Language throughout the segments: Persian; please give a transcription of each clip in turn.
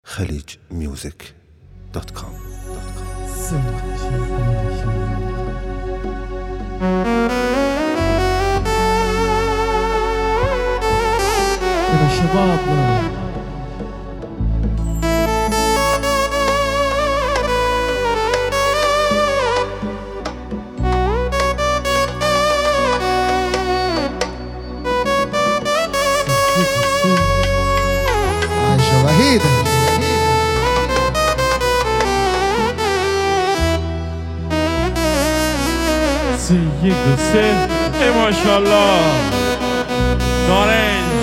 khalijmusic.com. يا شباب عايشة وحيدة سيد حسين ما شاء الله نارنج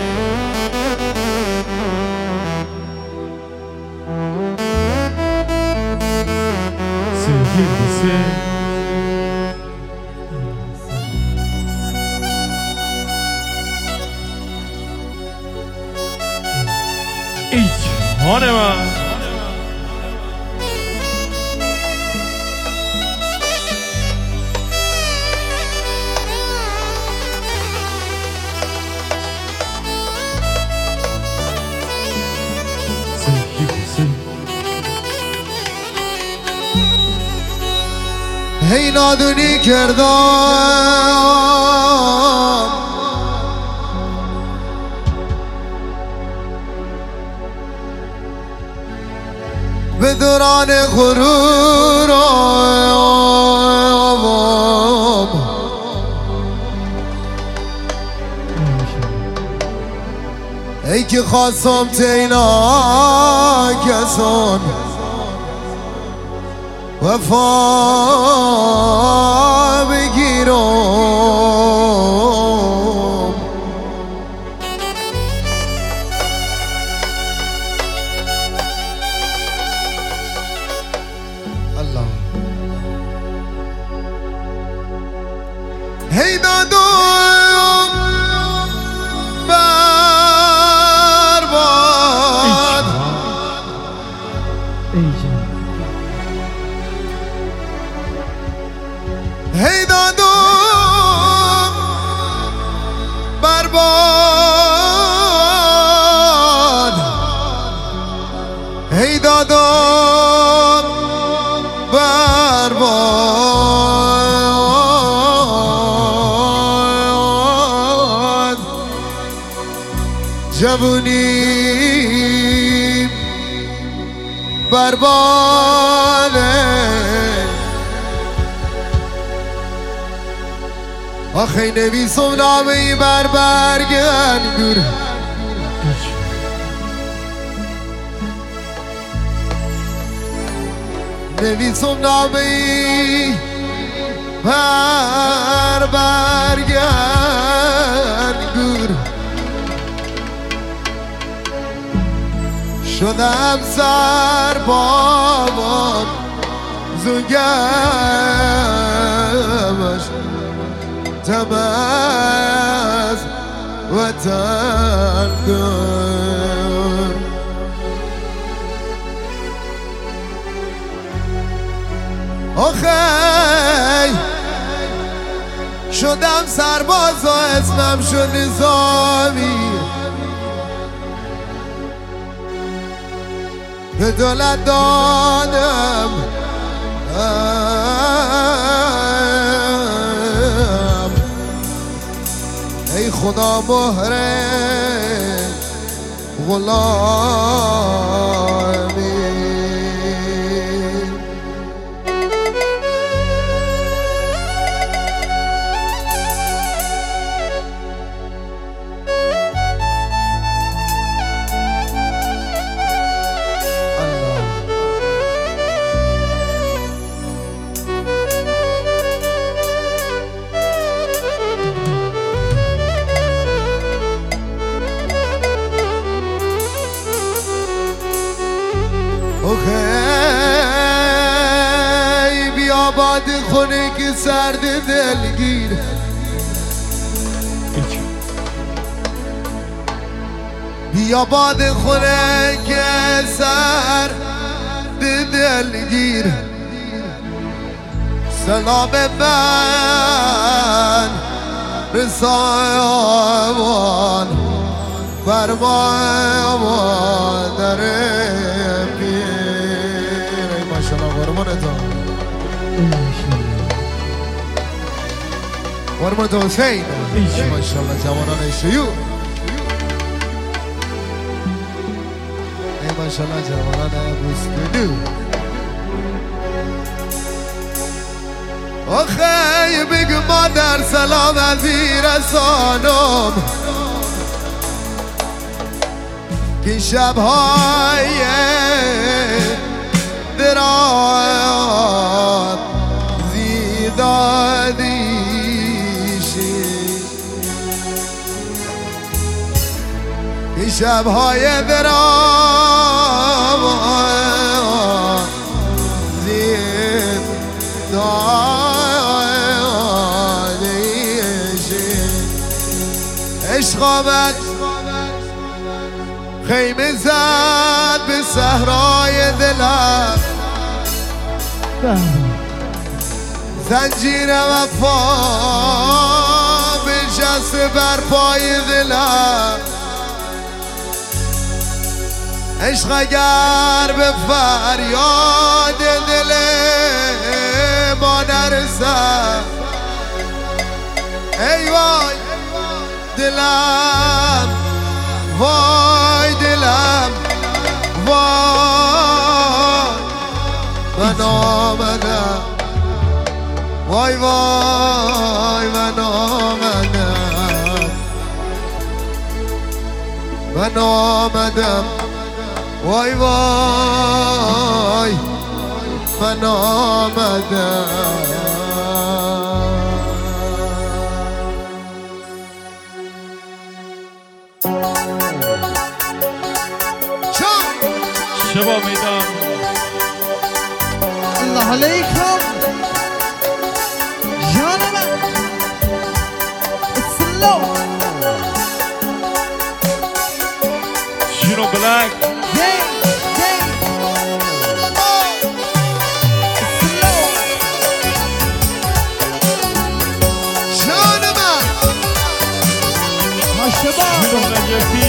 سيد حسين ایچ هانه من هی نادونی کردم به دوران غرورم ای که خواستم تینا کسان وفا بگیرم الله هی دادم برباد هی دادم برباد هی دادم برباد جوونی برباده آخه نویسم نامه ای بر برگن گور نویسم نامه ای بر برگن گور شدم سر بابام زنگمش تماس وطن دار آخی شدم سرباز و اسمم شد نظامی به دولت دادم ای خدا مهر غلامی اوکی بیا باد خونه که سرد دلگیر بیا باد خونه که سرد دلگیر سلام من رسایمان بر ما مادر حرمت حسین ماشاءالله جوانان شیوع ای ماشاءالله جوانان بوسکدو آخه بگو مادر سلامت بیرسانم که شبهای درات زیدادیشی که شبهای درات زیدادیشی عشق آمد خیمه زد به صحرای دلم زنجیر وفا بنشسته بر پای دلم عشق اگر به فریاد دل ما نرسد ای وای دلم وای دلم وای من آمدم وای وای من آمدم من آمدم وای وای من آمدم شبا میدم الله علیکم جان من اسلو شنو بلک شنو نجفی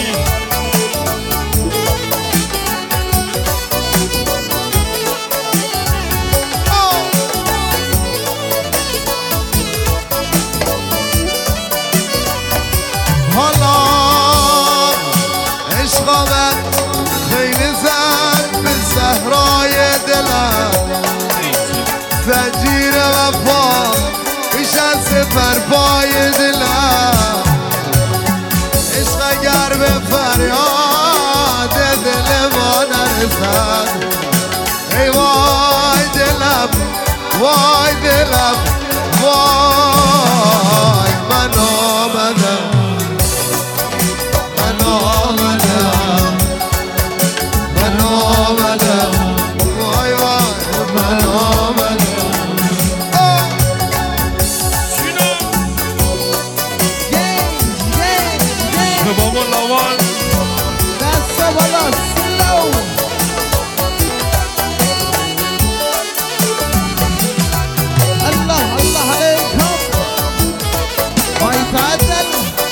حالا عشق آمد خیلی زد به صحرای دلم زنجیر وفا نشسته بر پای دلم عشق اگر به فریاد دل ما نرسد ای وای دلم وای دلم وای من آمدم من آمدم من آمدم وای وای من آمدم شبا ملاوان دست بالا سلو الله الله علیکم وای تعدل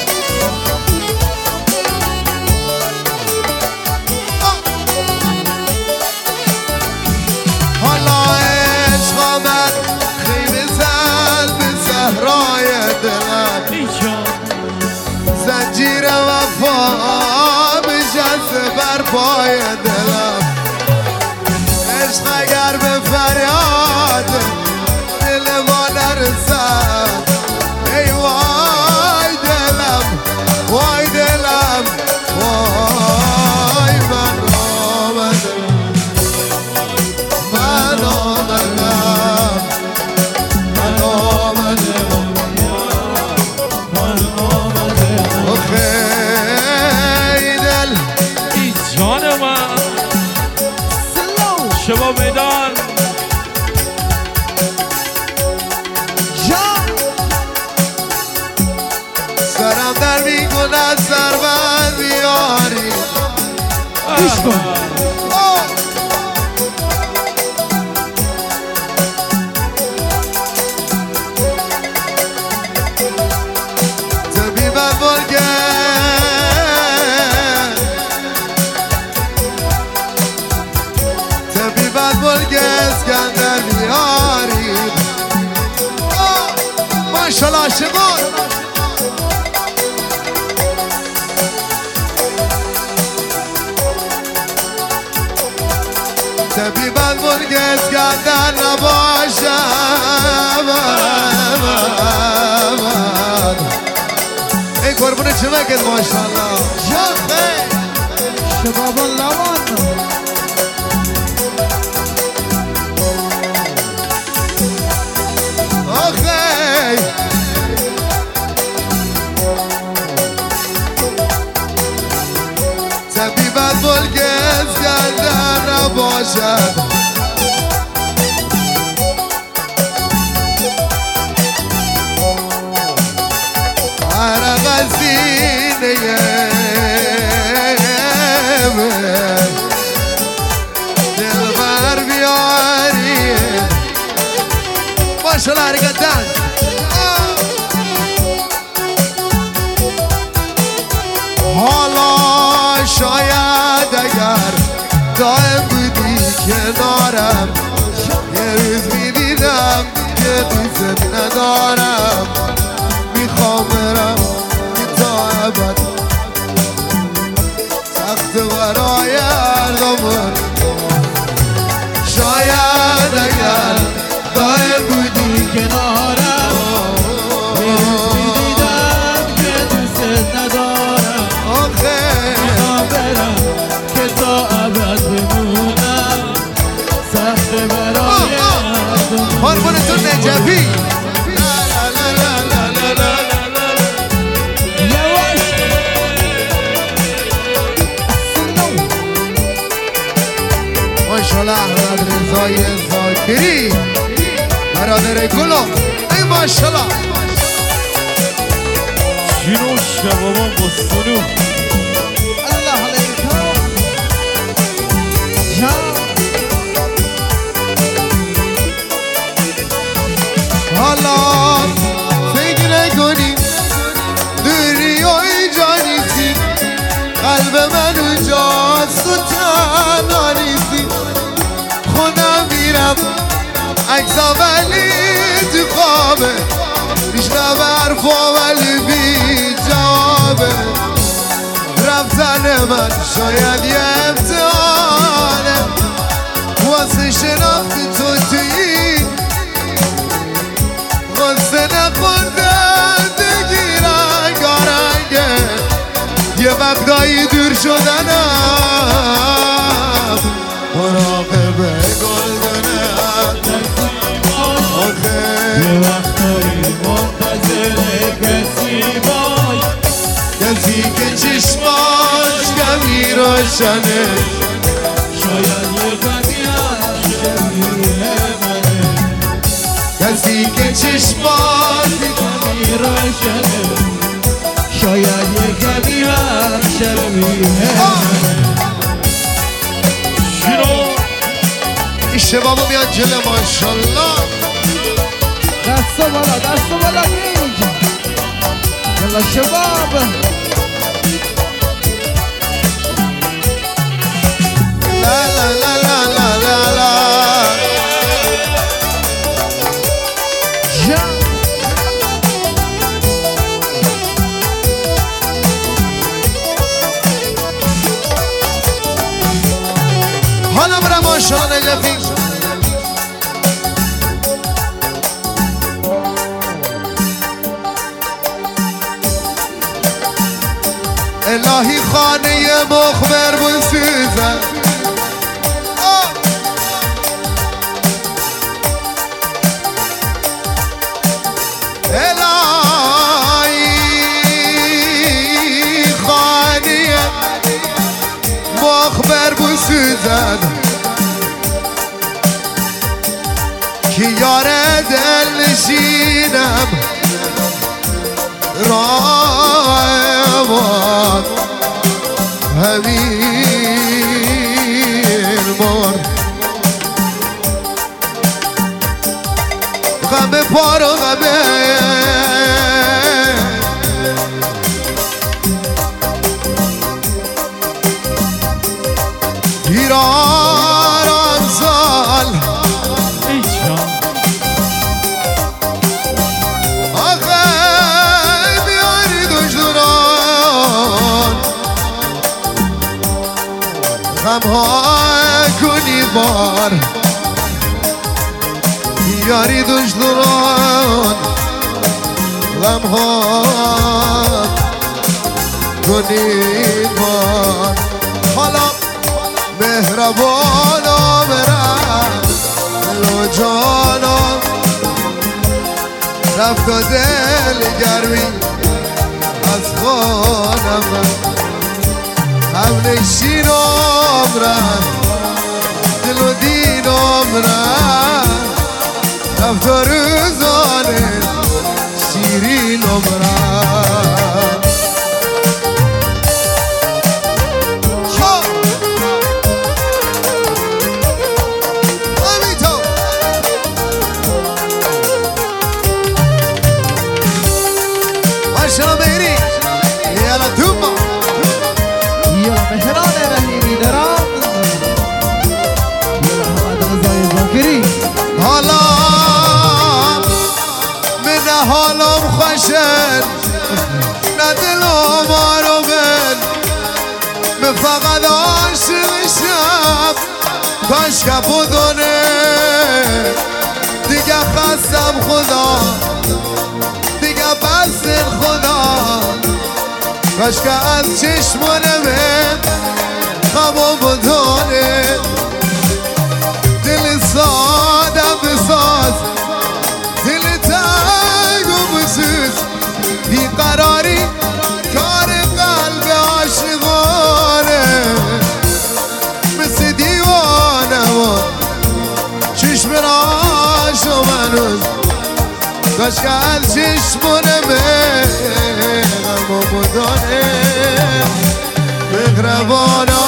حالا عشق آمد خیمه زد به صحرای دلم زنجیر وفا بشسته بر پای دلم عشق اگر به فریاد دل ما نرسد ای وای دلم وای دلم وای من آمدم من آمدم من آمدم آخه ای دل ای جان من سلو شبا میدان جان سرم در میکنه سر من بیاری گوش کن طبیبم بلگه طبیبم بلگه اسکندر بیاری ماشاءالله شمال طبیبت مرگز کردن نباشم ای قربون چمکت ماشاءالله شباب اللوان آخی طبیبت مرگز کردن نباشد عرق از سینه من دلبر بیاری ماشاءالله حرکتن حالا شاید اگر دائم بودی کنارم یه روز میدیدم که دوست ندارم میخوام برم تا ابد سخت برای ارغمون شاید اگر دائم بودی کنارم یه روز میدیدم که دوست ندارم آخه میخوام برم که تا ابد بمونم سخت برای قربونتون نجفی ماشاءالله احمد رضای ذاکری برادر گلم ای ماشاءالله جنو شبابان با سنو الله علیکم حالا فکر نکنی دوری و اینجا نیستی قلب من اونجاست و تنها نیستی خودم میرم عکسا ولی تو خوابه میشنم حرفا ولی بی جوابه رفتن من شاید یه امتحانه واسه شناخت تو تویی واسه نخوردن بگیرن گارنگه یه وقتایی دور شدنم مراقب گلدنم یه وقتایی منتظر کسی باش کسی که چشماش کمی روشنه شاید یه غمی هم شبیه منه کسی که چشماش کمی روشنه شاید یه غمی هم شبیه منه جنو این شبابو میان جلو ماشالله دست بالا اینجا یلا شباب لا لا لا لا لا لا لا جا حالا برم ماشالله نجفی الهی خانه مخبر بسوزن الهی خانه مخبر بسوزن که یار دل نشینم راه همین مار غم پار و غمه ایران سال ای جان آخه غمها کنی بار یاری دشدران غمها کنی بار حالا مهربانا برم دل و جانم رفت و دل گرمی از خانم هم نشینم رفت دل و دینم رفت و روزانه شیرینم رفت ماشاءالله بيري يلا توبا يلا مهران رحيمي درام يلا حمد رضای زاکری حالا من حالم خوشن نه دلم آرومن من فقط عاشقشم کاش که بدونه دیگه خستم خدا دیگه بس خدا کاش که از چشمانم خمو بدونه دل سادم بساز دل تنگ و بسوز بیقراری کار قلب عاشقانه مثل دیوانه و چشم راش و منوز کاش که از چشمانم غم و بدانه مهربانم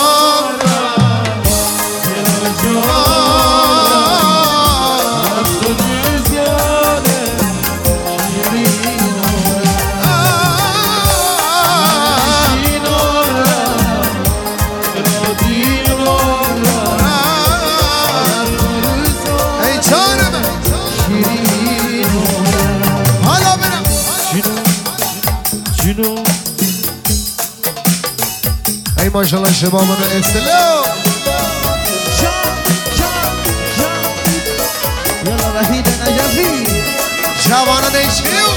ای ماشاءالله شبابان استلو يلا وحيد نجفی جوانان ایشیو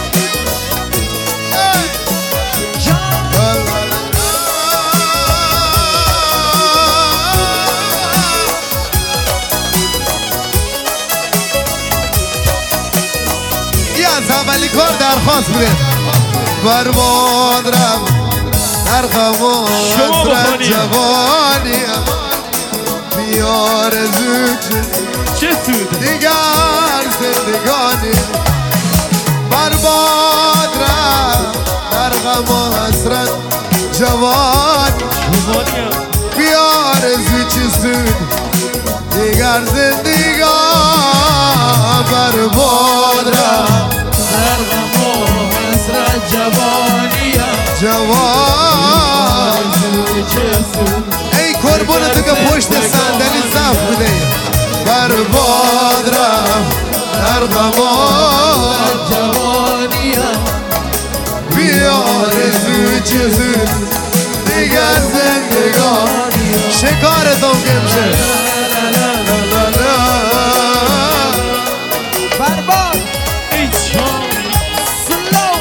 یه از اولی کار درخواست بوده برباد رفت در غم و حسرت جوانیم بیار زود چه سود دیگر زندگانی برباد رفت در غم و حسرت جوان بیار زود دیگر زندگان برباد رفت در غم و حسرت جوانیم جوان ای قربون تو که پشت صندلی صف بوده برباد رفت در غم و جوانیم بیار زود دیگر زندگان شکارتون کمشه برباد سلو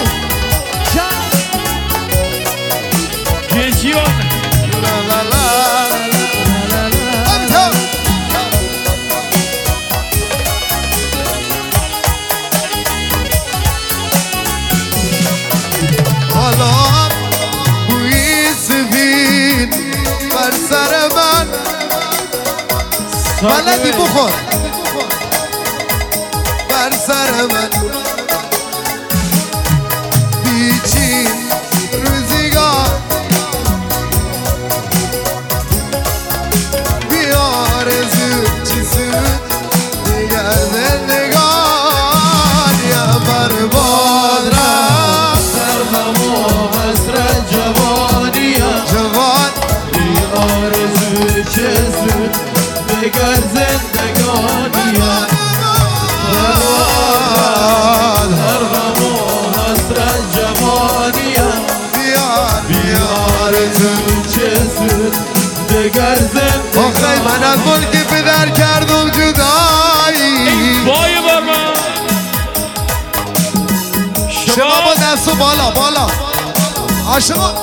حالا بوی سفید بر سر من بلدی بخور بر سر من پیچین روزگار بیار زود چی سود دیگر زندگان یا برباد رفت در غم و حسرت جوانیم جوان بیار زود چه زود دیگر زندگانیم در غم و حسرت جوانیم بیار زود چه زود دیگر زندگی آخه من از ملک پدر کردم جدایی وای بر من شما با دستو بالا بالا شما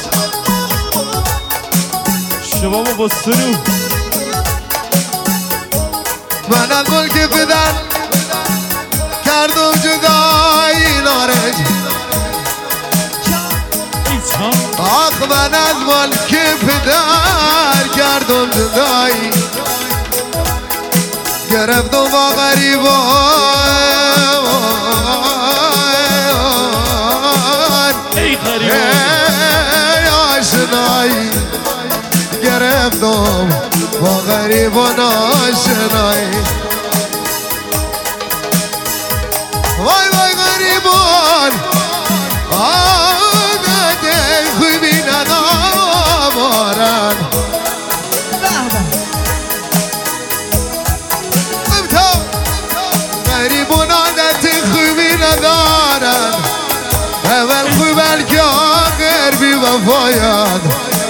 شما با سنو من از ملک پدر کردم جدایی نارنج آخ من از ملک پدر کردم جدایی گرفتم با غریبان ای غریبان ای آشنایی گرفتم با غریبان آشنایی وای وای غریبان آمده خوبی ندارن غریبان عادت خوبی ندارن اول خوبن که آخر بی وفاین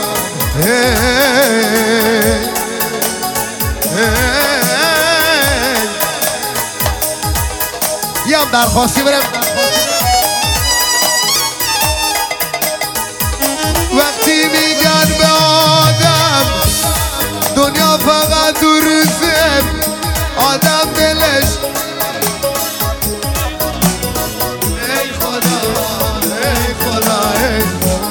یه هم درخواستی برم وقتی میگن به آدم دنیا فقط دو روزه آدم دلش ای خدا ای خدا ای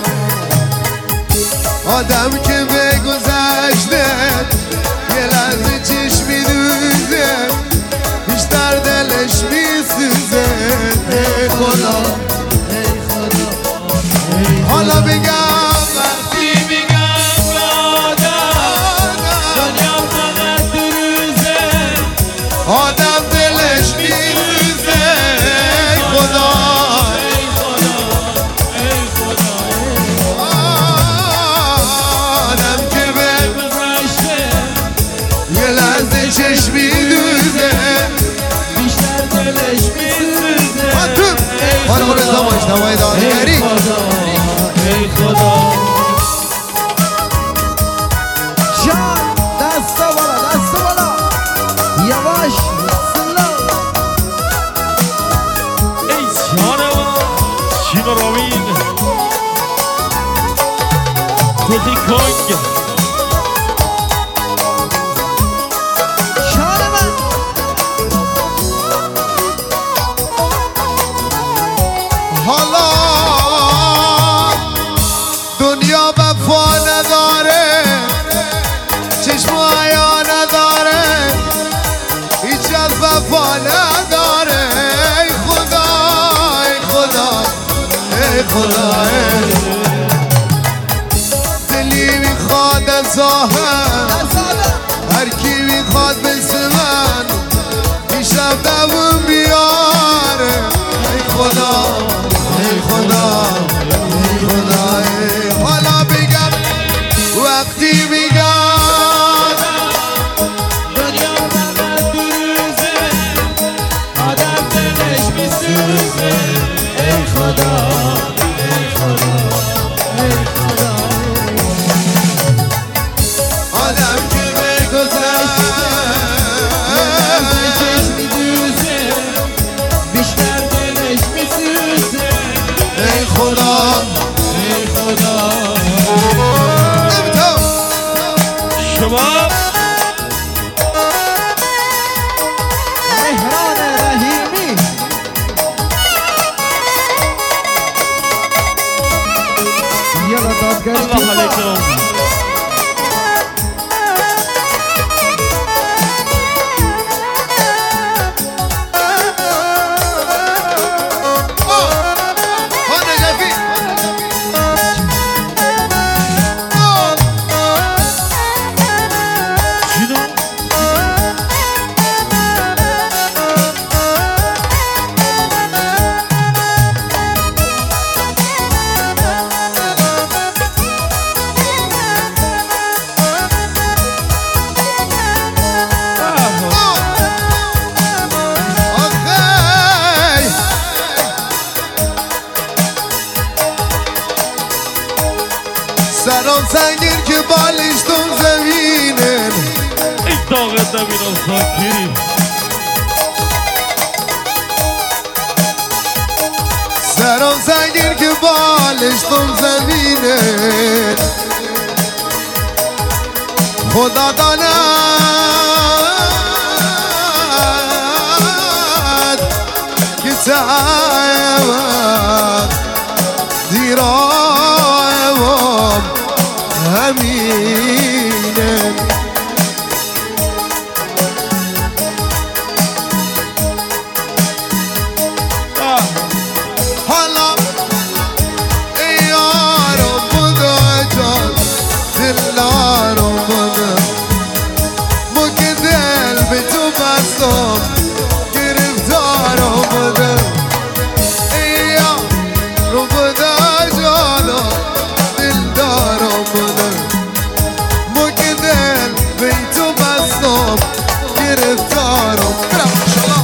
آدم که به گذشته یه لحظه چشمی دوزه بیشتر دلش میسوزه ای خدا ای خدا حالا بگم وقتی میگم به آدم دنیا فقط دو روزه آدم دلش میسوزه ای خدا ای خدا ای خدا آدم که به گذشته یه لحظه چشمی دوزه بیشتر دلش میسوزه حالا برو ازا مجتمعی دادگری ای خدا جان دست بالا یواش سلو ای جانم چین و رامین توتی کنگ جان من حالا دنیا وفا نداره چشم و حیا نداره هیچ از وفا نداره ای خدا ای خدا ای خدا دلی میخواد از آهم هر کی میخواد مثل من میشم دوم بیاره ای خدا ای خدا ای خدا ای حالا بگم وقتی میگم دنیا فقط دو روزه آدم دلش میسوزه ای خدا ای خدا ای خدا آدم که بگذشت چشمی دوزه بیشتر دلش میسوزه ای خدا ای خدا نمیتونم شما مهران رحیمی یالا دادگری الله علیکم ها نجفی زنده بینم ساکری سرم سنگین که بالش تم زمینه خدا داند که تعبت دیرایم همینه حالا یارم بوده جان دلارم بوده مو که دل به تو بستم گرفتارم بوده یارم بوده جانم دلدارم بوده مو که دل به تو بستم گرفتارم برم شلا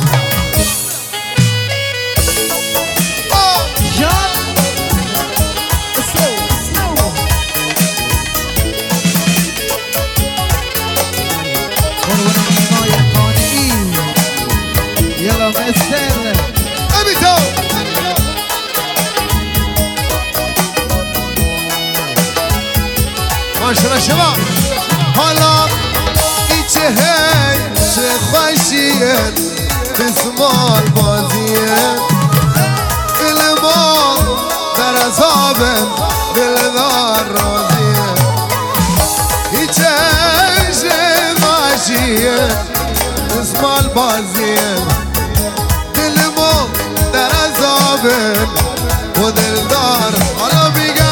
ماشاءالله شما حالا ایچه هی چه خوشیت بسمال بازیه دل ما در عذابم دلدار راضیه ایچه هی چه خوشیت بسمال بازیه دل ما در عذابم و دلدار حالا بگم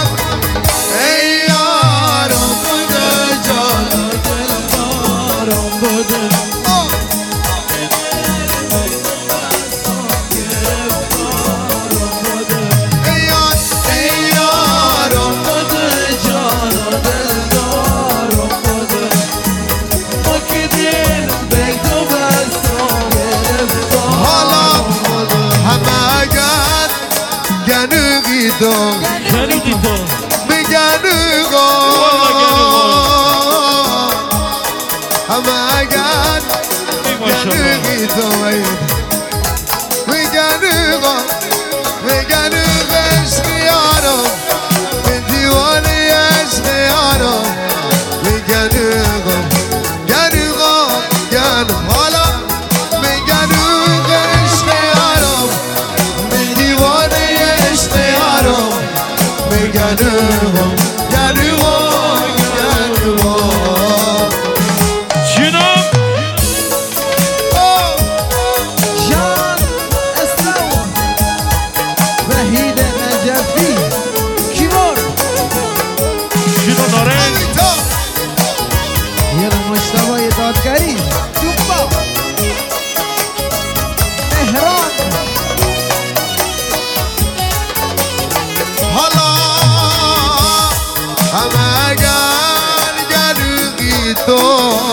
شریکی تو میگنگا همه اگر گنگی تو میگنگا میگنگ عشق یارم به دیوانه عشق یارم میگنگا گنگا گن حالا میگنگ عشق یارم به دیوانه عشق یارم میگنگا گنگا گنگا جناب جان اسلام وحید نجفی کیبورد جناب نارنج یه مشتبه دادگری دوبا مهران حالا همه اگر گنگی تو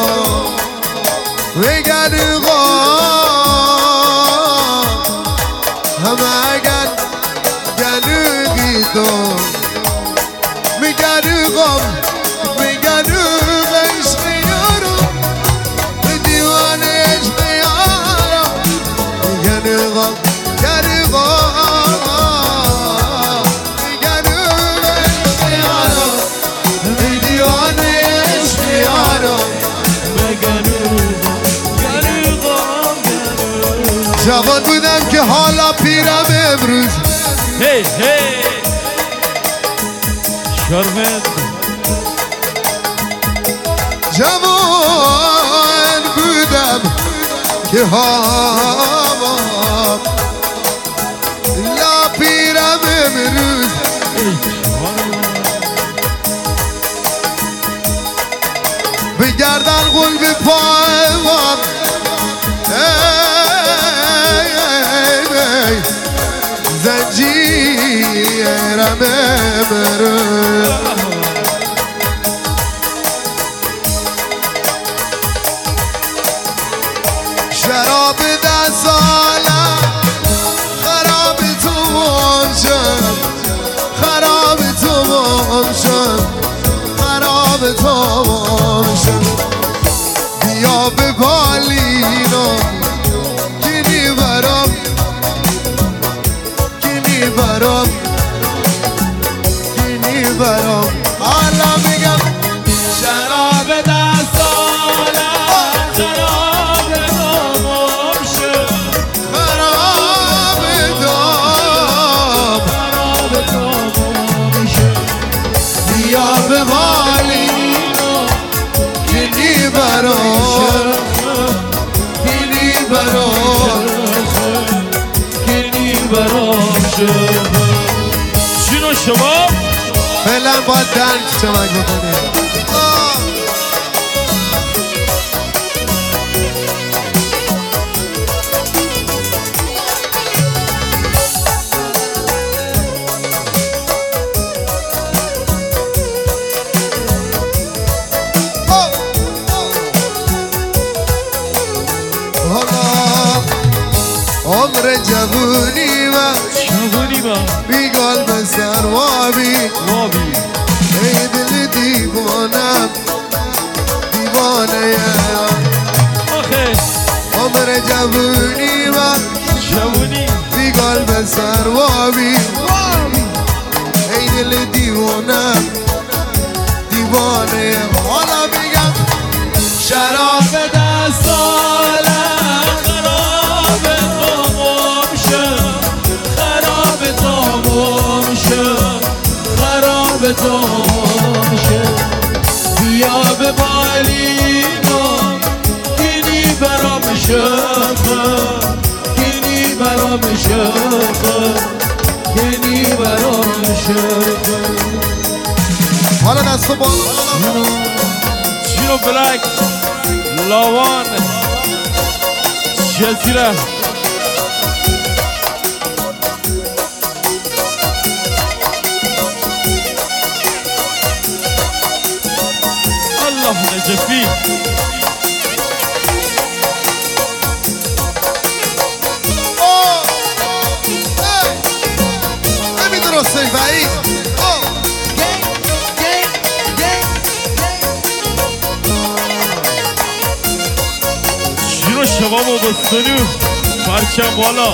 میگنگا همه اگر گنگی تو میگنگا میگنگ عشق یارم به دیوانه عشق یارم میگنگا گنگا میگنگ عشق یارم به دیوانه عشق یارم جوان بودم که حالا پیرم امروز هی هی شرمند جوان بودم که حالا لا پیرم امروز بگردن قلب پایوان زنجیرم امروز شراب 10 ساله خراب تمام شد خراب تمام شد خراب تمام شد بیا به شباب فعلا باید دنگ چمک بکنه عمر جوونی و بی قلب سروابی ای دل دیوانم دیوانه عمر جوونی و بی قلب سروابی ای دل دیوانم دیوانه حالا میگم شراب دستالم بیا به بالینم گینی برام شفر گینی برام شفر گینی برام شفر حالا دستو بالا چینو بلک لاوان جزیره الله نجفی نمیدرسته وعید چینو شباب و بستنو پرچم بالا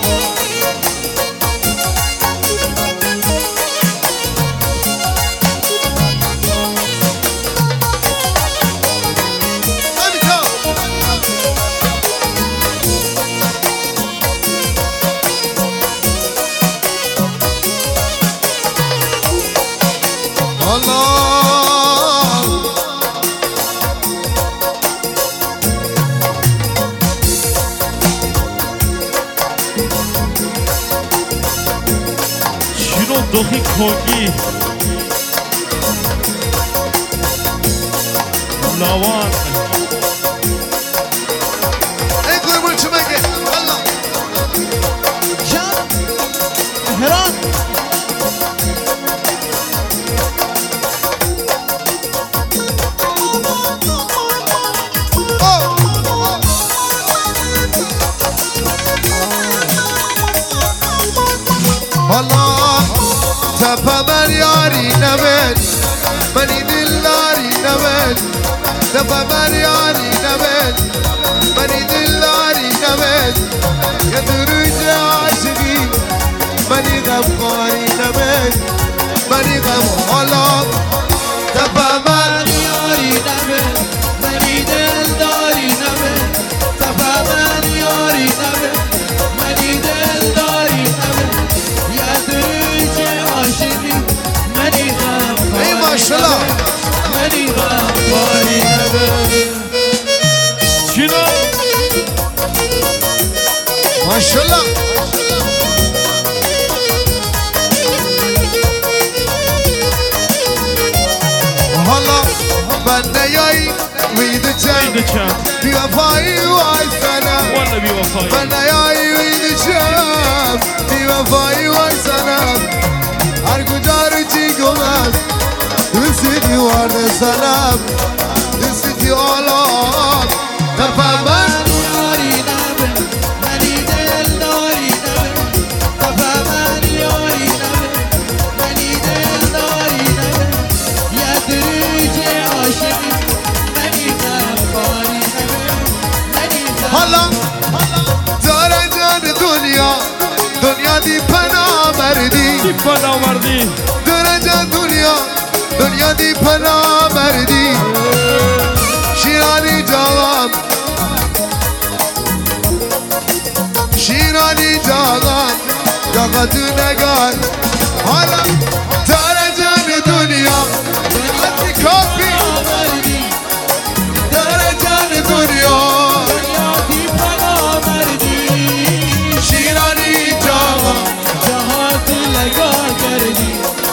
دوخی کوکی لاوان ای قربون چه بگه والله جان تهران والله تپا من یاری نمید منی دلداری نمید تپا من یاری نمید منی دلداری نمید یه دروج عاشقی منی غمخواری نمید منی غم حالا تپا من یاری نمید منی دلداری نمید تپا من یاری نمید منی دلداری نمید یه دروج عاشقی منی غمخواری ای ماشالله منی غمخواری نمید چینو ماشالله حالا من نیایی وید اینده چند چند بی وفایی وای سنم والا بی وفایی من نیایی وید چند بی وفایی وای سنم هر کجا رو چی گمم دوستی دیوارد سنم دوستی دیوالات تفهمم یاری نمید منی دلداری نمید تپا من یاری نمید منی دلداری نمید یه دروج عاشقی منی غمخواری نمید منی حالا داره جان دنیا دی پناه مردی دی پناه مردی داره جان دنیا دی پناه مردی شیرانی جواب شیرانی جواب جاگا تو نگار حالا داره جان دنیا دی کافی مردی داره جان دنیا یادی پناه مردی شیرانی جواب جهات لگا کردی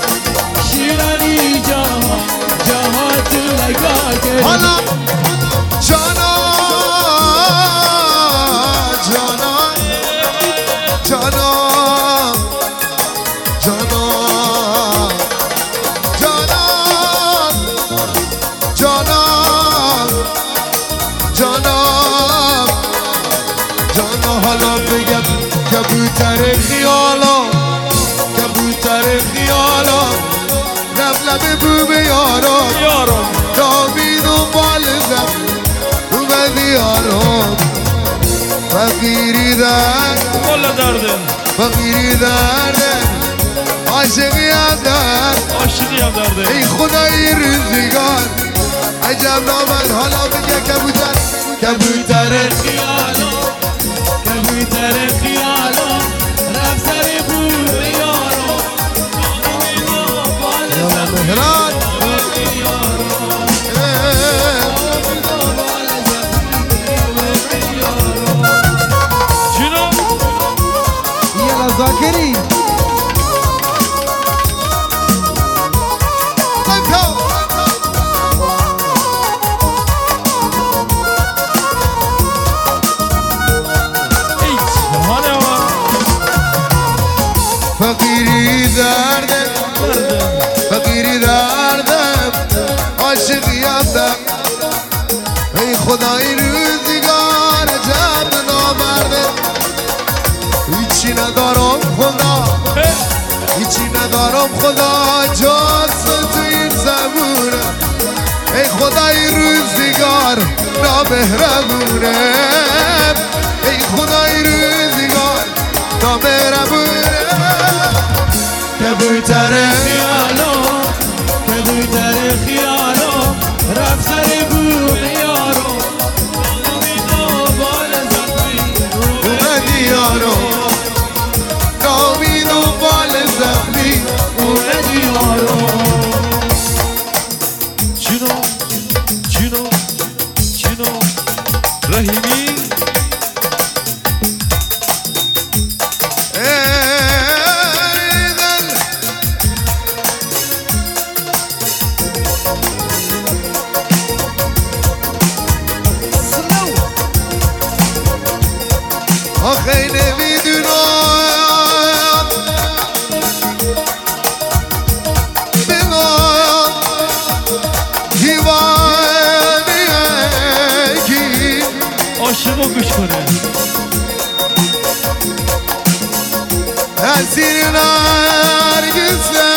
کبوتر خیالا کبوتر خیالا لب لب بوم یارم یارم نامید و بالزم اومدی یارم فقیری درد والا درده فقیری درده عاشقی هم درد عاشقی هم درده ای خدای روزگار عجب نامد حالا بگه کبوتر کبوتر خیالو کبوتر خیالو رفت سر بوم یارو یا مهران چینا يلا ذاكري ای جهان ما فقیری دردم فقیری دردم عاشقیتم ای خدای روزگار عجب نامردم هیچی ندارم خدا هیچی ندارم خدا جز تو این زمونه ای خدای روزگار نامهربونه ای خدای روزگار نامهربونه کبوتر خیالو کبوتر خیالو رفت سر بوم یارو بال زخمی اومدی یارو نامید و بال زخمی اومدی یارو چینا چینا چینا رحیمی آخه نمیدونم بگم دیوانه کی عاشق رو گوش کنه اسیر نرگسه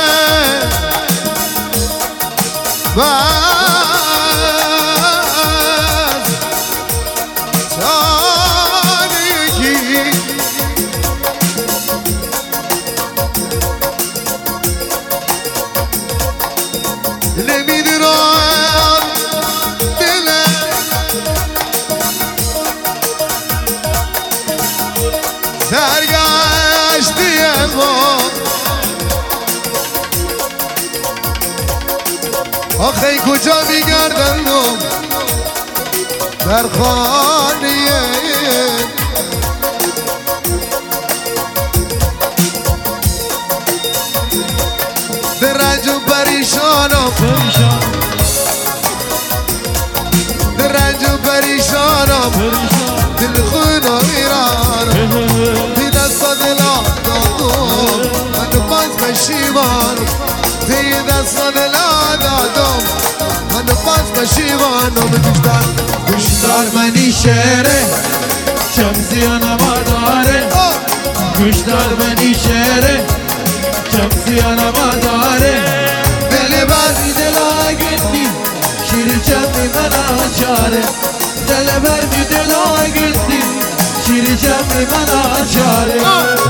بس تانه یکی نمیدونم دلم سرگشتی ما آخه کجا میگردندم در خانه در رنج و پریشانم پریشان در رنج و پریشانم پریشان دل خون و ویرانم دی دست دلا دادم من باز پشیمانم دی دست دلا دادم من باز پشیمانم گوشدار منی شعره شمسیانما داره گوشدار منی شعره شمسیانما داره دل بردی دلا گردی شیر چمی من آچاره دل بردی دلا گردی شیر چمی من آچاره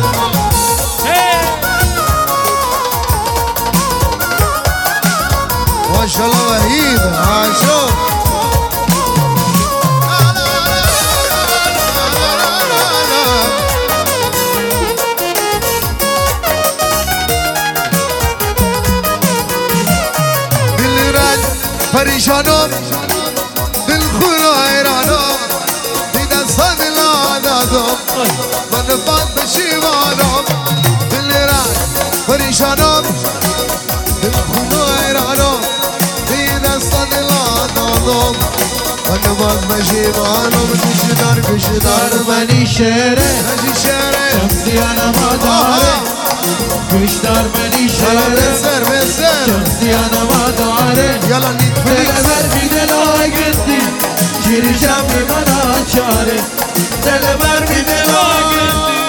ماشاءالله وحید عاشق دل رنج پریشانم دل خون و حیرانم دی دست دلا دادم من باز پشیمانم دل رنج پریشانم دل خون و حیرانم دی دست دلا دادم من باز پشیمانم کشدار منی شعره هجی شهره شمسیانما داره گوشدار منی شعره بسر بسر شمسیانما داره یالا نیت دل فلیکس بر بی دلا گردی شیر شمی من آچاره دل بر بی دلا گردی